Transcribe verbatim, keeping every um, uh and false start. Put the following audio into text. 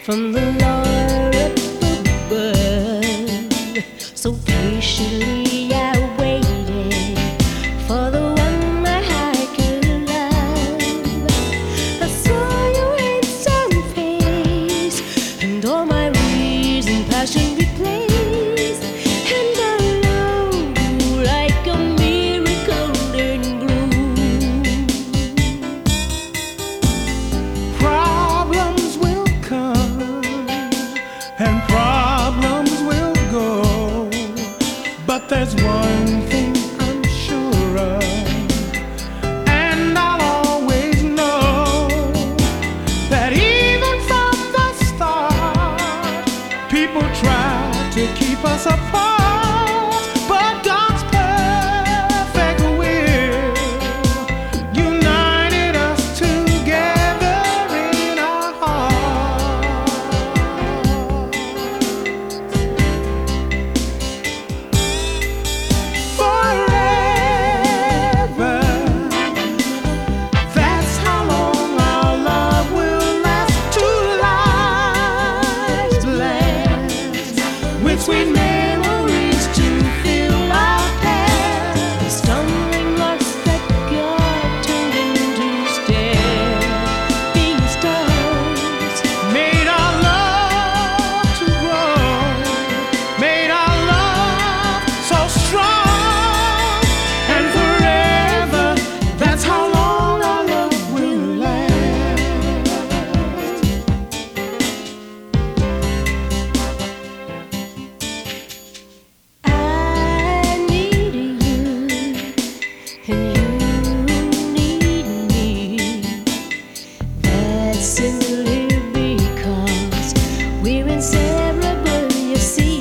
from the Lord above. So patiently I waited for the one my heart could love. I saw your handsome face and all my reason passion replaced, and I loved you like a miracle in bloom. Problems will come and problems will go, but there's one thing I'm sure of, and I'll always know that even from the start, people try to keep us apart, but God's perfect will united us together in our hearts. Forever, that's how long our love will last. Two lives blessed with sweet memories to fill our past. Stumbling blocks that God turned into stepping stones made our love to grow, made our love so strong. And forever, that's how long our love will last. I needed you, and you need me. That's simply because we're inseparable, you see.